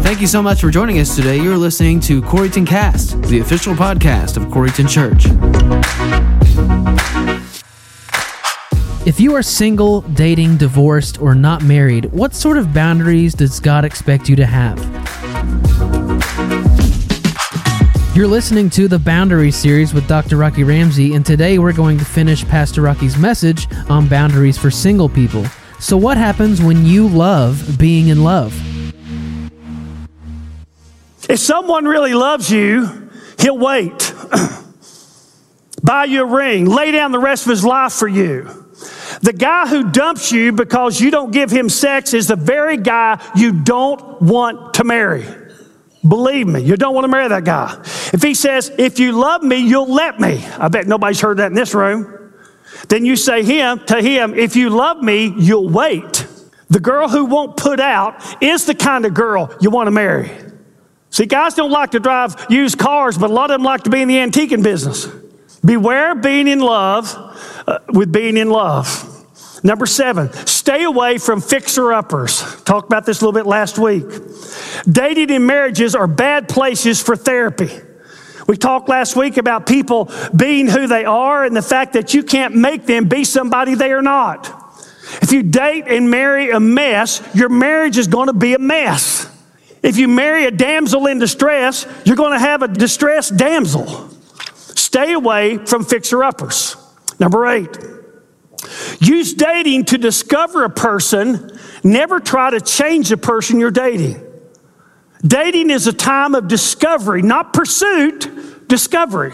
Thank you so much for joining us today. You're listening to Coreyton Cast, the official podcast of Coreyton Church. If you are single, dating, divorced, or not married, what sort of boundaries does God expect you to have? You're listening to the Boundaries series with Dr. Rocky Ramsey, and today we're going to finish Pastor Rocky's message on boundaries for single people. So what happens when you love being in love? If someone really loves you, he'll wait. Buy you a ring, lay down the rest of his life for you. The guy who dumps you because you don't give him sex is the very guy you don't want to marry. Believe me, you don't want to marry that guy. If he says, if you love me, you'll let me. I bet nobody's heard that in this room. Then you say to him, if you love me, you'll wait. The girl who won't put out is the kind of girl you want to marry. See, guys don't like to drive used cars, but a lot of them like to be in the antiquing business. Beware being in love with being in love. Number 7, stay away from fixer-uppers. Talked about this a little bit last week. Dating and marriages are bad places for therapy. We talked last week about people being who they are and the fact that you can't make them be somebody they are not. If you date and marry a mess, your marriage is going to be a mess. If you marry a damsel in distress, you're going to have a distressed damsel. Stay away from fixer-uppers. Number 8, use dating to discover a person. Never try to change the person you're dating. Dating is a time of discovery, not pursuit, discovery.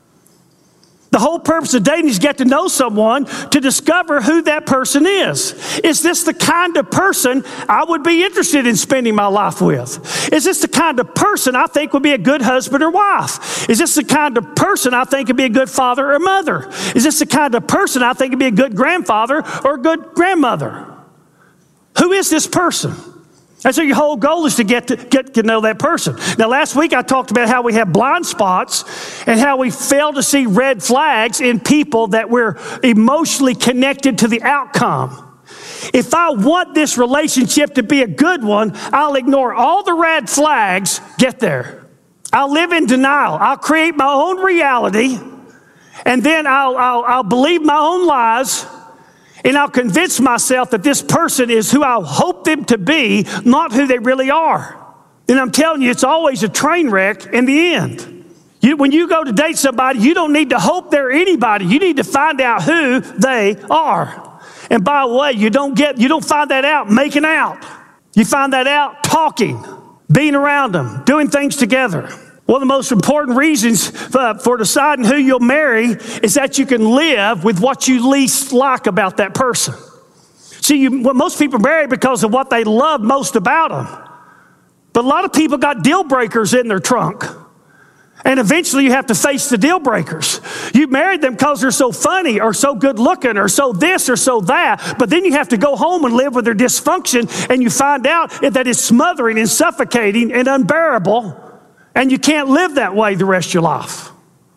The whole purpose of dating is to get to know someone to discover who that person is. Is this the kind of person I would be interested in spending my life with? Is this the kind of person I think would be a good husband or wife? Is this the kind of person I think would be a good father or mother? Is this the kind of person I think would be a good grandfather or a good grandmother? Who is this person? And so your whole goal is to get to know that person. Now, last week I talked about how we have blind spots and how we fail to see red flags in people that we're emotionally connected to the outcome. If I want this relationship to be a good one, I'll ignore all the red flags, get there. I'll live in denial. I'll create my own reality, and then I'll believe my own lies. And I'll convince myself that this person is who I hope them to be, not who they really are. And I'm telling you, it's always a train wreck in the end. When you go to date somebody, you don't need to hope they're anybody. You need to find out who they are. And by the way, you don't find that out making out. You find that out talking, being around them, doing things together. One of the most important reasons for deciding who you'll marry is that you can live with what you least like about that person. See, most people marry because of what they love most about them. But a lot of people got deal breakers in their trunk. And eventually you have to face the deal breakers. You married them because they're so funny or so good looking or so this or so that. But then you have to go home and live with their dysfunction, and you find out that it's smothering and suffocating and unbearable. And you can't live that way the rest of your life.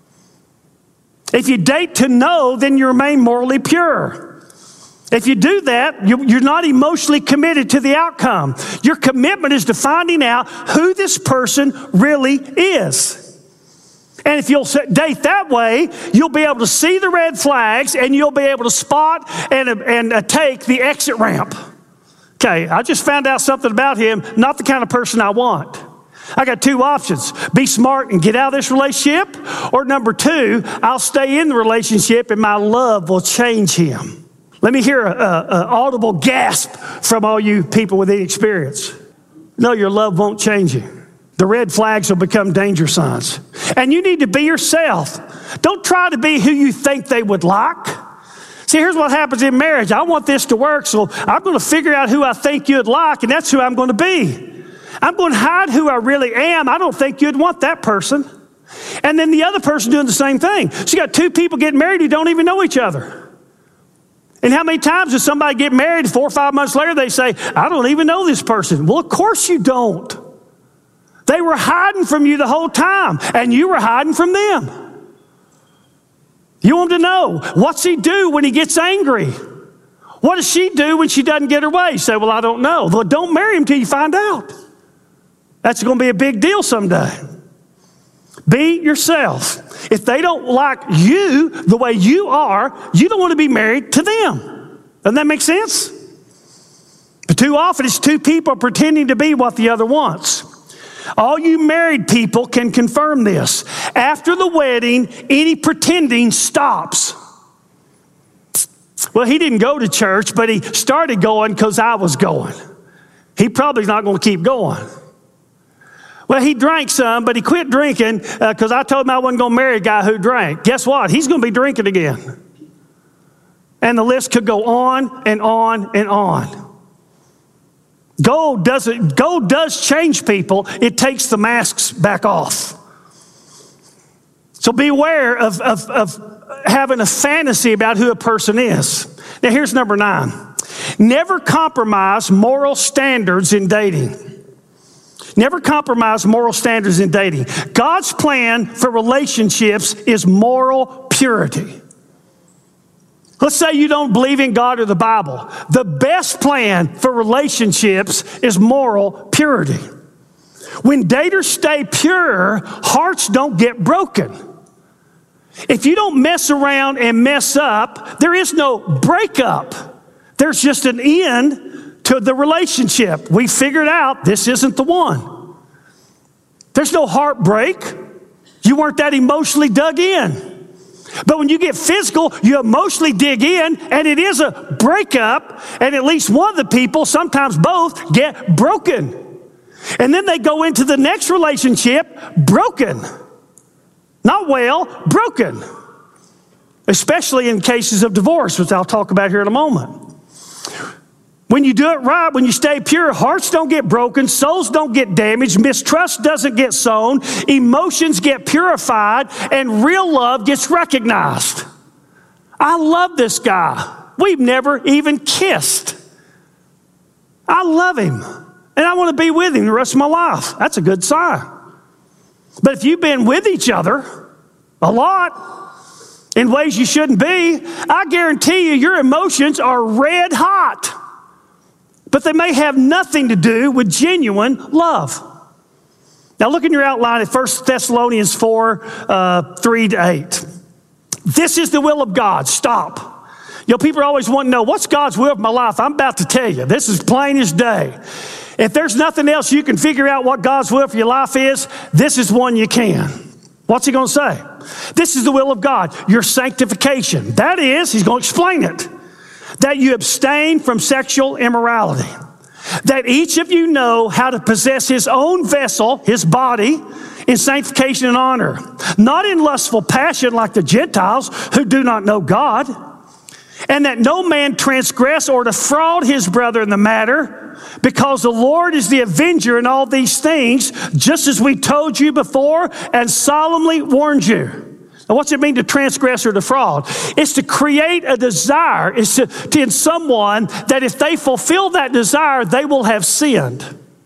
If you date to know, then you remain morally pure. If you do that, you're not emotionally committed to the outcome. Your commitment is to finding out who this person really is. And if you'll date that way, you'll be able to see the red flags, and you'll be able to spot and take the exit ramp. Okay, I just found out something about him, not the kind of person I want. I got 2 options. Be smart and get out of this relationship. Or number 2, I'll stay in the relationship and my love will change him. Let me hear an audible gasp from all you people with any experience. No, your love won't change you. The red flags will become danger signs. And you need to be yourself. Don't try to be who you think they would like. See, here's what happens in marriage. I want this to work, so I'm going to figure out who I think you'd like, and that's who I'm going to be. I'm going to hide who I really am. I don't think you'd want that person. And then the other person doing the same thing. So you got 2 people getting married who don't even know each other. And how many times does somebody get married 4 or 5 months later, they say, I don't even know this person. Well, of course you don't. They were hiding from you the whole time, and you were hiding from them. You want to know, what's he do when he gets angry? What does she do when she doesn't get her way? You say, well, I don't know. Well, don't marry him till you find out. That's going to be a big deal someday. Be yourself. If they don't like you the way you are, you don't want to be married to them. Doesn't that make sense? But too often it's two people pretending to be what the other wants. All you married people can confirm this. After the wedding, any pretending stops. Well, he didn't go to church, but he started going because I was going. He probably's not going to keep going. Well, he drank some, but he quit drinking because I told him I wasn't going to marry a guy who drank. Guess what? He's going to be drinking again. And the list could go on and on and on. Gold does change people. It takes the masks back off. So beware of having a fantasy about who a person is. Now here's number 9. Never compromise moral standards in dating. Never compromise moral standards in dating. God's plan for relationships is moral purity. Let's say you don't believe in God or the Bible. The best plan for relationships is moral purity. When daters stay pure, hearts don't get broken. If you don't mess around and mess up, there is no breakup. There's just an end to the relationship. We figured out this isn't the one. There's no heartbreak. You weren't that emotionally dug in. But when you get physical, you emotionally dig in, and it is a breakup, and at least one of the people, sometimes both, get broken. And then they go into the next relationship broken. Not well, broken. Especially in cases of divorce, which I'll talk about here in a moment. When you do it right, when you stay pure, hearts don't get broken, souls don't get damaged, mistrust doesn't get sown, emotions get purified, and real love gets recognized. I love this guy. We've never even kissed. I love him, and I want to be with him the rest of my life. That's a good sign. But if you've been with each other a lot in ways you shouldn't be, I guarantee you your emotions are red hot. But they may have nothing to do with genuine love. Now look in your outline at 1 Thessalonians 4, 3 to 8. This is the will of God. Stop. People always want to know, what's God's will for my life? I'm about to tell you. This is plain as day. If there's nothing else you can figure out what God's will for your life is, this is one you can. What's he going to say? This is the will of God, your sanctification. That is, he's going to explain it. That you abstain from sexual immorality. That each of you know how to possess his own vessel, his body, in sanctification and honor. Not in lustful passion like the Gentiles who do not know God. And that no man transgress or defraud his brother in the matter, because the Lord is the avenger in all these things, just as we told you before and solemnly warned you. Now, what's it mean to transgress or defraud? It's to create a desire. It's to in someone that if they fulfill that desire, they will have sinned.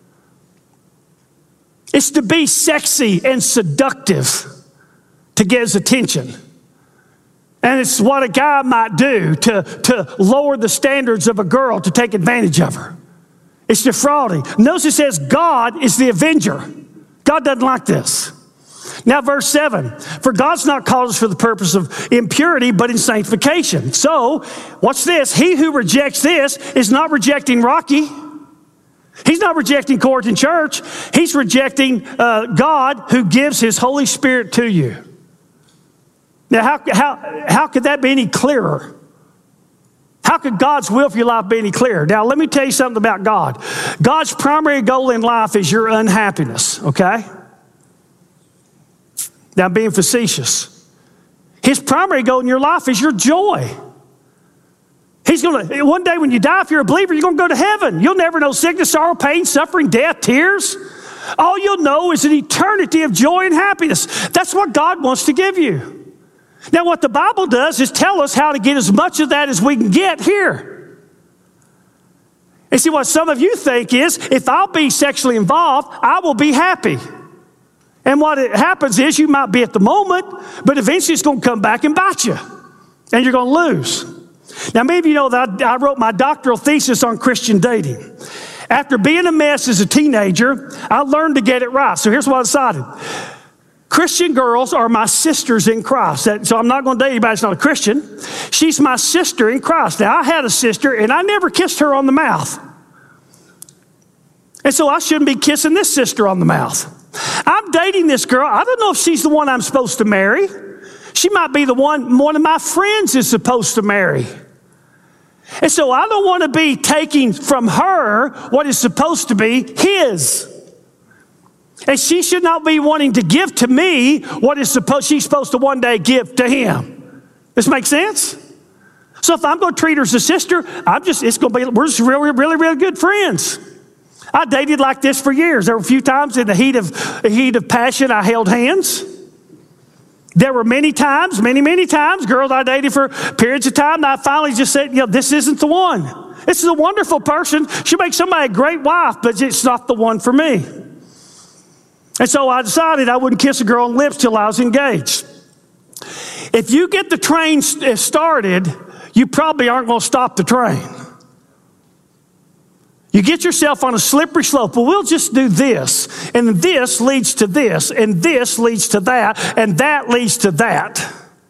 It's to be sexy and seductive to get his attention. And it's what a guy might do to lower the standards of a girl to take advantage of her. It's defrauding. Notice it says God is the avenger. God doesn't like this. Now, verse 7, for God's not called us for the purpose of impurity, but in sanctification. So, watch this. He who rejects this is not rejecting Rocky. He's not rejecting Corrigan Church. He's rejecting God who gives his Holy Spirit to you. Now, how could that be any clearer? How could God's will for your life be any clearer? Now, let me tell you something about God. God's primary goal in life is your unhappiness, okay? Now, I'm being facetious. His primary goal in your life is your joy. He's going to, one day when you die, if you're a believer, you're going to go to heaven. You'll never know sickness, sorrow, pain, suffering, death, tears. All you'll know is an eternity of joy and happiness. That's what God wants to give you. Now, what the Bible does is tell us how to get as much of that as we can get here. And see, what some of you think is, if I'll be sexually involved, I will be happy. And what happens is you might be at the moment, but eventually it's going to come back and bite you. And you're going to lose. Now, maybe you know that I wrote my doctoral thesis on Christian dating. After being a mess as a teenager, I learned to get it right. So here's what I decided. Christian girls are my sisters in Christ. So I'm not going to date anybody that's not a Christian. She's my sister in Christ. Now, I had a sister, and I never kissed her on the mouth. And so I shouldn't be kissing this sister on the mouth. I'm dating this girl. I don't know if she's the one I'm supposed to marry. She might be the one of my friends is supposed to marry. And so I don't want to be taking from her what is supposed to be his. And she should not be wanting to give to me what is she's supposed to one day give to him. This makes sense? So if I'm going to treat her as a sister, we're just really, really, really good friends. I dated like this for years. There were a few times in the heat of passion I held hands. There were many times, girls I dated for periods of time, and I finally just said, this isn't the one. This is a wonderful person. She'll make somebody a great wife, but it's not the one for me. And so I decided I wouldn't kiss a girl on the lips till I was engaged. If you get the train started, you probably aren't going to stop the train. You get yourself on a slippery slope. Well, we'll just do this, and this leads to this, and this leads to that, and that leads to that.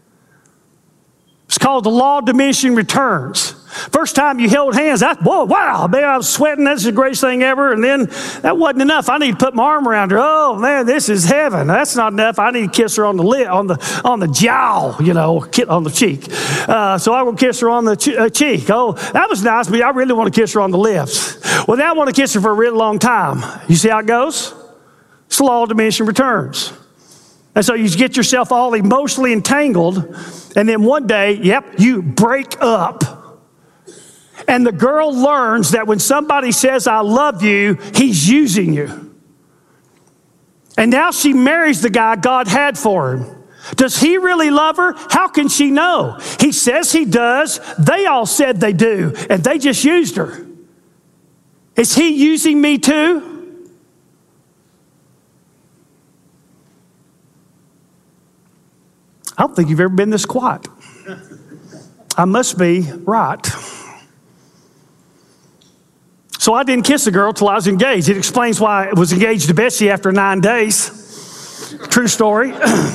It's called the law of diminishing returns. First time you held hands, wow, man, I was sweating. That's the greatest thing ever. And then that wasn't enough. I need to put my arm around her. Oh man, this is heaven. That's not enough. I need to kiss her on the lip, on the jowl, on the cheek. So I will kiss her on the cheek. Oh, that was nice, but I really want to kiss her on the lips. Well, now I want to kiss her for a really long time. You see how it goes? It's the law of diminishing returns. And so you get yourself all emotionally entangled, and then one day, you break up. And the girl learns that when somebody says, I love you, he's using you. And now she marries the guy God had for her. Does he really love her? How can she know? He says he does. They all said they do, and they just used her. Is he using me too? I don't think you've ever been this quiet. I must be right. So I didn't kiss a girl till I was engaged. It explains why I was engaged to Betsy after 9 days. True story.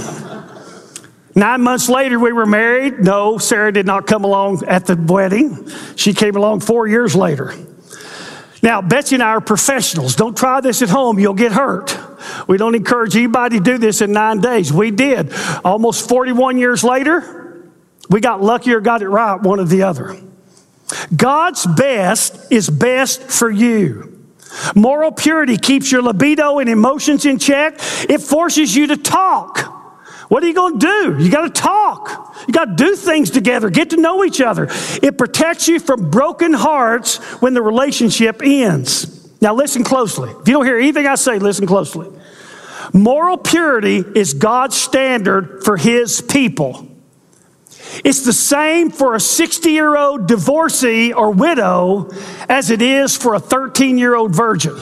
9 months later, we were married. No, Sarah did not come along at the wedding. She came along 4 years later. Now, Betsy and I are professionals. Don't try this at home. You'll get hurt. We don't encourage anybody to do this in 9 days. We did. Almost 41 years later, we got lucky or got it right, one or the other. God's best is best for you. Moral purity keeps your libido and emotions in check. It forces you to talk. What are you going to do? You got to talk. You got to do things together. Get to know each other. It protects you from broken hearts when the relationship ends. Now listen closely. If you don't hear anything I say, listen closely. Moral purity is God's standard for his people. It's the same for a 60-year-old divorcee or widow as it is for a 13-year-old virgin.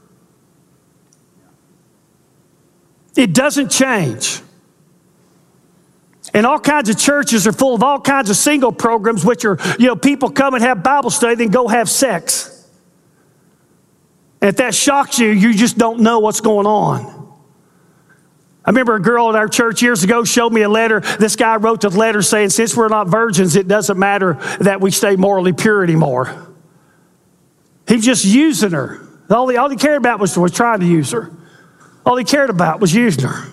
It doesn't change. And all kinds of churches are full of all kinds of single programs, which are, people come and have Bible study, then go have sex. And if that shocks you, you just don't know what's going on. I remember a girl at our church years ago showed me a letter. This guy wrote the letter saying, since we're not virgins, it doesn't matter that we stay morally pure anymore. He was just using her. All he cared about was trying to use her. All he cared about was using her.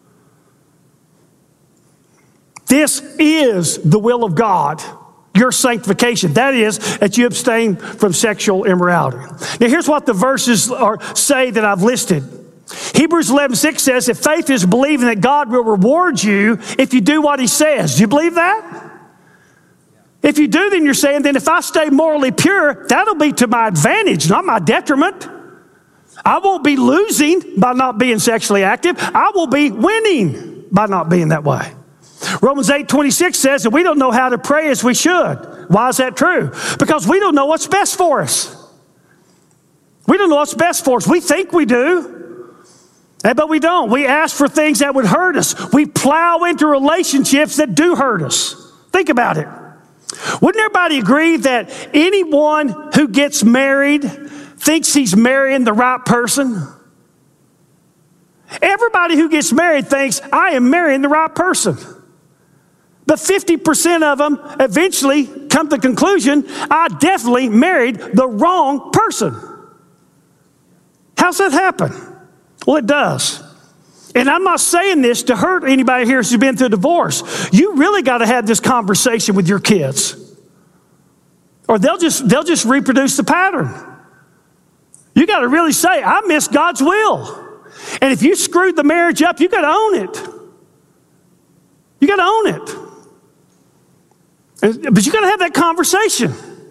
This is the will of God, your sanctification. That is, that you abstain from sexual immorality. Now, here's what the verses say that I've listed. Hebrews 11:6 says that faith is believing that God will reward you if you do what he says. Do you believe that? If you do, then you're saying, then if I stay morally pure, that'll be to my advantage, not my detriment. I won't be losing by not being sexually active. I will be winning by not being that way. Romans 8:26 says that we don't know how to pray as we should. Why is that true? Because we don't know what's best for us. We don't know what's best for us. We think we do. But we don't. We ask for things that would hurt us. We plow into relationships that do hurt us. Think about it. Wouldn't everybody agree that anyone who gets married thinks he's marrying the right person? Everybody who gets married thinks, I am marrying the right person. But 50% of them eventually come to the conclusion, I definitely married the wrong person. How's that happen? Well, it does. And I'm not saying this to hurt anybody here who's been through a divorce. You really got to have this conversation with your kids, or they'll just reproduce the pattern. You got to really say, I miss God's will. And if you screwed the marriage up, you got to own it. You got to own it. But you got to have that conversation.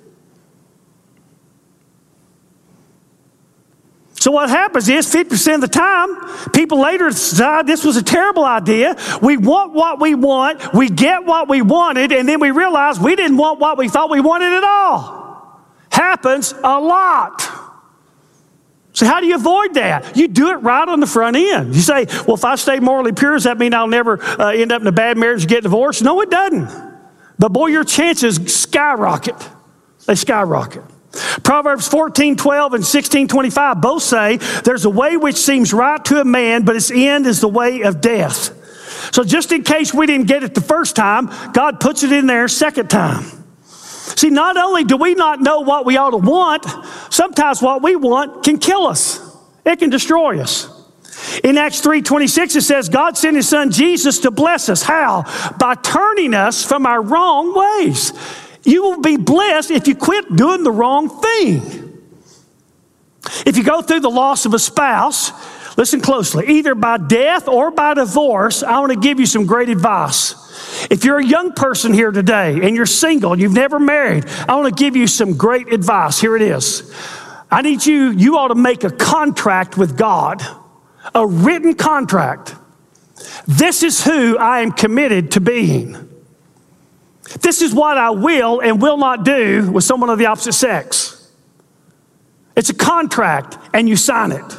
So what happens is 50% of the time, people later decide this was a terrible idea. We want what we want. We get what we wanted. And then we realize we didn't want what we thought we wanted at all. Happens a lot. So how do you avoid that? You do it right on the front end. You say, well, if I stay morally pure, does that mean I'll never end up in a bad marriage and get divorced? No, it doesn't. But boy, your chances skyrocket. They skyrocket. Proverbs 14:12 and 16:25 both say, there's a way which seems right to a man, but its end is the way of death. So just in case we didn't get it the first time, God puts it in there second time. See, not only do we not know what we ought to want, sometimes what we want can kill us. It can destroy us. In Acts 3:26, it says, God sent his son Jesus to bless us. How? By turning us from our wrong ways. You will be blessed if you quit doing the wrong thing. If you go through the loss of a spouse, listen closely, either by death or by divorce, I want to give you some great advice. If you're a young person here today and you're single and you've never married, I want to give you some great advice. Here it is. I need you ought to make a contract with God, a written contract. This is who I am committed to being. This is what I will and will not do with someone of the opposite sex. It's a contract, and you sign it.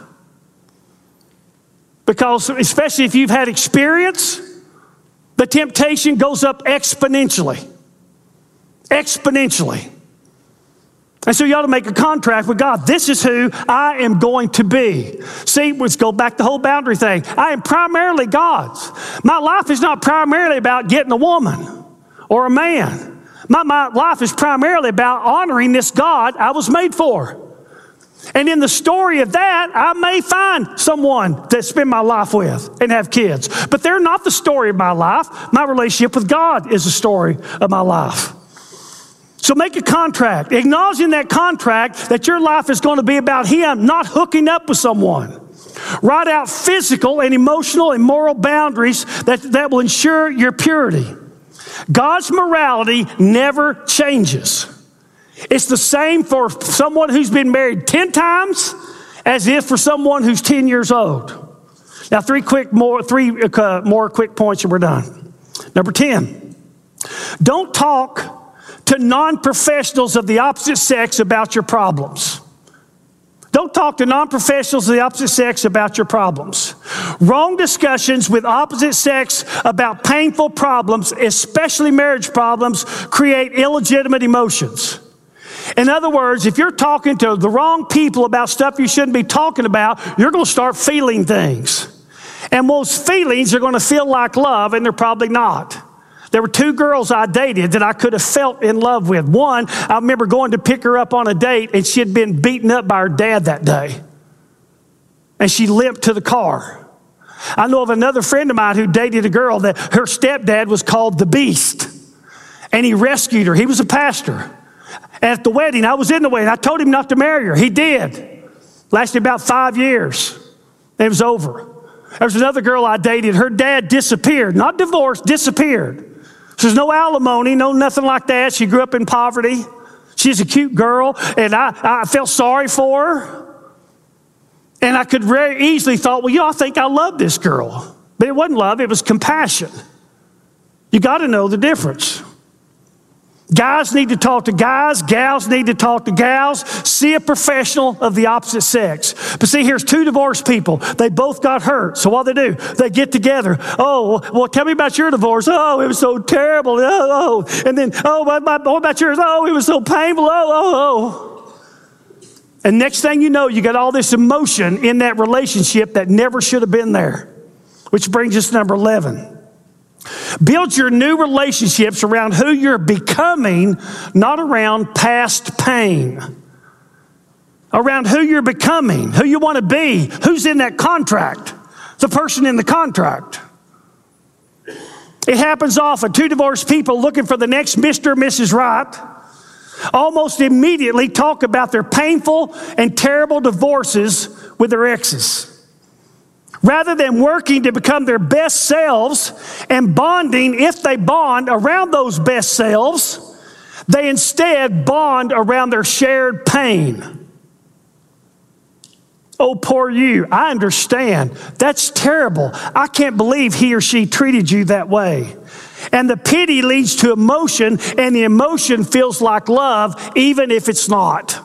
Because especially if you've had experience, the temptation goes up exponentially. Exponentially. And so you ought to make a contract with God. This is who I am going to be. See, let's go back to the whole boundary thing. I am primarily God's. My life is not primarily about getting a woman or a man. My life is primarily about honoring this God I was made for. And in the story of that, I may find someone to spend my life with and have kids. But they're not the story of my life. My relationship with God is the story of my life. So make a contract, acknowledging that contract that your life is going to be about Him, not hooking up with someone. Write out physical and emotional and moral boundaries that will ensure your purity. God's morality never changes. It's the same for someone who's been married 10 times as if for someone who's 10 years old. Now, three more quick points and we're done. Number 10, don't talk to non-professionals of the opposite sex about your problems. Don't talk to non-professionals of the opposite sex about your problems. Wrong discussions with opposite sex about painful problems, especially marriage problems, create illegitimate emotions. In other words, if you're talking to the wrong people about stuff you shouldn't be talking about, you're going to start feeling things. And those feelings are going to feel like love, and they're probably not. There were two girls I dated that I could have felt in love with. One, I remember going to pick her up on a date, and she had been beaten up by her dad that day. And she limped to the car. I know of another friend of mine who dated a girl that her stepdad was called the Beast. And he rescued her. He was a pastor. At the wedding, I was in the wedding. I told him not to marry her. He did. Lasted about 5 years. It was over. There was another girl I dated. Her dad disappeared. Not divorced, disappeared. So there's no alimony, no nothing like that. She grew up in poverty. She's a cute girl, and I felt sorry for her. And I could very easily thought, well, I think I love this girl. But it wasn't love, it was compassion. You got to know the difference. Guys need to talk to guys. Gals need to talk to gals. See a professional of the opposite sex. But see, here's two divorced people. They both got hurt. So what do? They get together. Oh, well, tell me about your divorce. Oh, it was so terrible. Oh. And then, what about yours? Oh, it was so painful. Oh. And next thing you know, you got all this emotion in that relationship that never should have been there. Which brings us to number 11. Build your new relationships around who you're becoming, not around past pain. Around who you're becoming, who you want to be, who's in that contract, the person in the contract. It happens often. Two divorced people looking for the next Mr. or Mrs. Right almost immediately talk about their painful and terrible divorces with their exes. Rather than working to become their best selves and bonding, if they bond around those best selves, they instead bond around their shared pain. Oh, poor you. I understand. That's terrible. I can't believe he or she treated you that way. And the pity leads to emotion, and the emotion feels like love, even if it's not.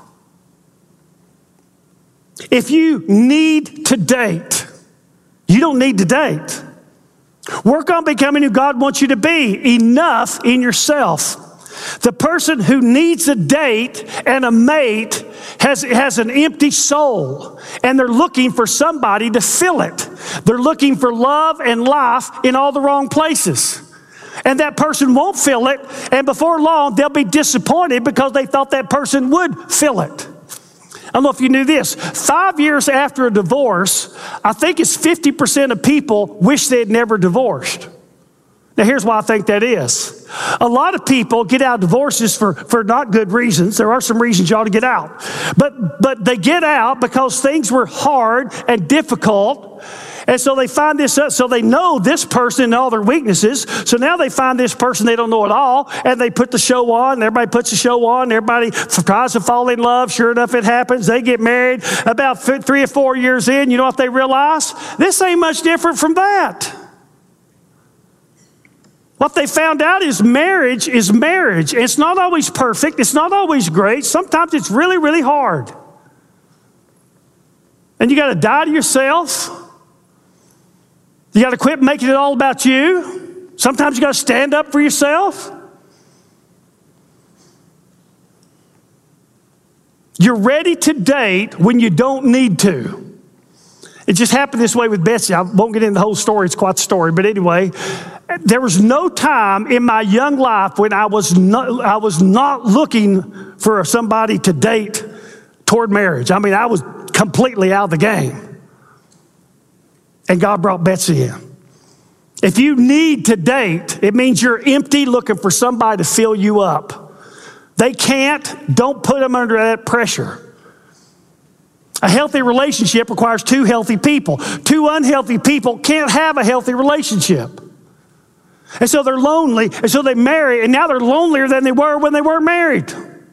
If you need to date, you don't need to date. Work on becoming who God wants you to be, enough in yourself. The person who needs a date and a mate has an empty soul, and they're looking for somebody to fill it. They're looking for love and life in all the wrong places. And that person won't fill it, and before long, they'll be disappointed because they thought that person would fill it. I don't know if you knew this. 5 years after a divorce, I think it's 50% of people wish they had never divorced. Now, here's why I think that is. A lot of people get out of divorces for not good reasons. There are some reasons you ought to get out. But they get out because things were hard and difficult. And so they find this, so they know this person and all their weaknesses. So now they find this person they don't know at all, and they put the show on, and everybody puts the show on, and everybody tries to fall in love. Sure enough, it happens. They get married. About 3 or 4 years in, you know what they realize? This ain't much different from that. What they found out is marriage is marriage. It's not always perfect. It's not always great. Sometimes it's really, really hard. And you got to die to yourself. You got to quit making it all about you. Sometimes you got to stand up for yourself. You're ready to date when you don't need to. It just happened this way with Betsy. I won't get into the whole story. It's quite the story. But anyway, there was no time in my young life when I was not looking for somebody to date toward marriage. I mean, I was completely out of the game. And God brought Betsy in. If you need to date, it means you're empty looking for somebody to fill you up. They can't. Don't put them under that pressure. A healthy relationship requires two healthy people. Two unhealthy people can't have a healthy relationship. And so they're lonely, and so they marry, and now they're lonelier than they were when they weren't married.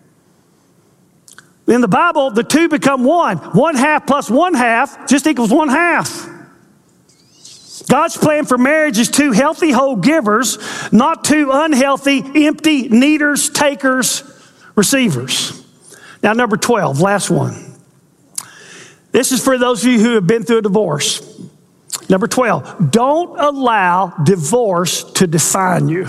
In the Bible, the two become one. 1/2 plus 1/2 just equals 1/2. God's plan for marriage is two healthy whole givers, not two unhealthy, empty needers, takers, receivers. Now, number 12, last one. This is for those of you who have been through a divorce. Number 12, don't allow divorce to define you.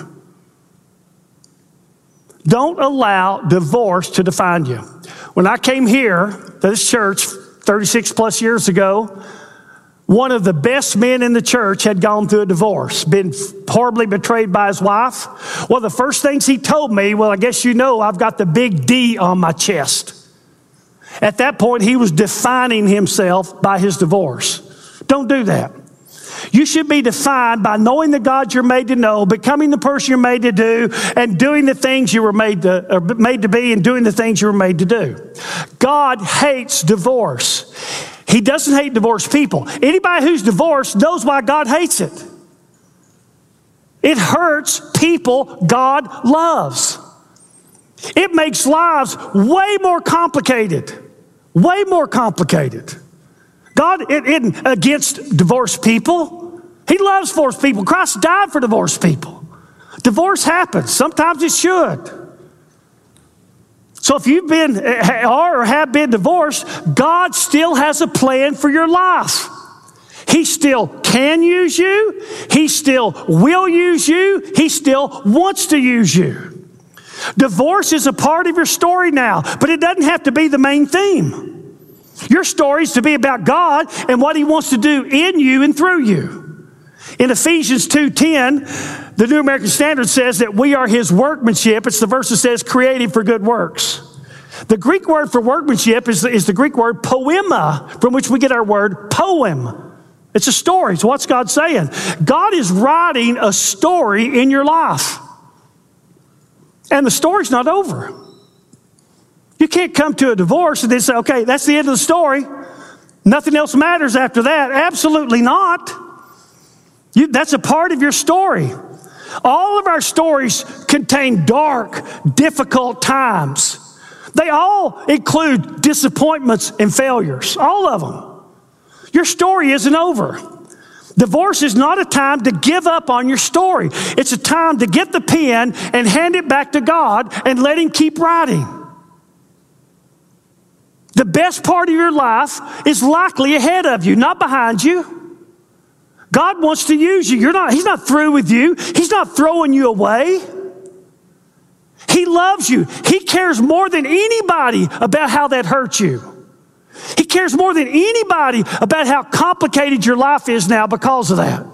Don't allow divorce to define you. When I came here to this church 36 plus years ago, one of the best men in the church had gone through a divorce, been horribly betrayed by his wife. Well, the first things he told me, well, I guess you know I've got the big D on my chest. At that point, he was defining himself by his divorce. Don't do that. You should be defined by knowing the God you're made to know, becoming the person you're made to do, and doing the things you were made to be, and doing the things you were made to do. God hates divorce. He doesn't hate divorced people. Anybody who's divorced knows why God hates it. It hurts people God loves. It makes lives way more complicated. Way more complicated. God isn't against divorced people. He loves divorced people. Christ died for divorced people. Divorce happens. Sometimes it should. So if you've been or have been divorced, God still has a plan for your life. He still can use you. He still will use you. He still wants to use you. Divorce is a part of your story now, but it doesn't have to be the main theme. Your story is to be about God and what He wants to do in you and through you. In Ephesians 2:10, the New American Standard says that we are His workmanship. It's the verse that says created for good works. The Greek word for workmanship is the Greek word poema, from which we get our word poem. It's a story. So what's God saying? God is writing a story in your life. And the story's not over. You can't come to a divorce and then say, okay, that's the end of the story. Nothing else matters after that. Absolutely not. That's a part of your story. All of our stories contain dark, difficult times. They all include disappointments and failures. All of them. Your story isn't over. Divorce is not a time to give up on your story. It's a time to get the pen and hand it back to God and let Him keep writing. The best part of your life is likely ahead of you, not behind you. God wants to use you. He's not through with you. He's not throwing you away. He loves you. He cares more than anybody about how that hurt you. He cares more than anybody about how complicated your life is now because of that.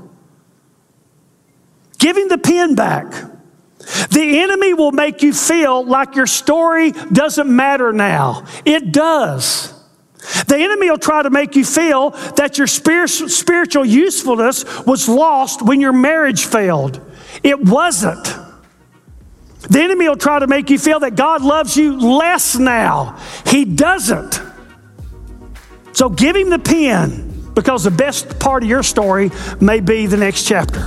Give Him the pen back. The enemy will make you feel like your story doesn't matter now. It does. The enemy will try to make you feel that your spiritual usefulness was lost when your marriage failed. It wasn't. The enemy will try to make you feel that God loves you less now. He doesn't. So give Him the pen, because the best part of your story may be the next chapter.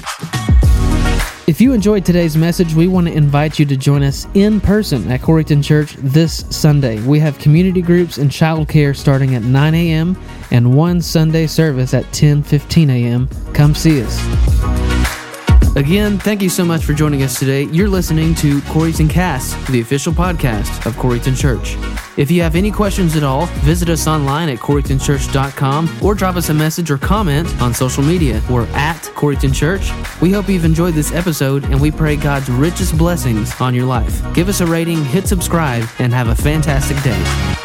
If you enjoyed today's message, we want to invite you to join us in person at Coreyton Church this Sunday. We have community groups and childcare starting at 9 a.m. and one Sunday service at 10:15 a.m. Come see us. Again, thank you so much for joining us today. You're listening to Coreyton Cast, the official podcast of Coreyton Church. If you have any questions at all, visit us online at CoreytonChurch.com or drop us a message or comment on social media. We're at Coreyton Church. We hope you've enjoyed this episode, and we pray God's richest blessings on your life. Give us a rating, hit subscribe, and have a fantastic day.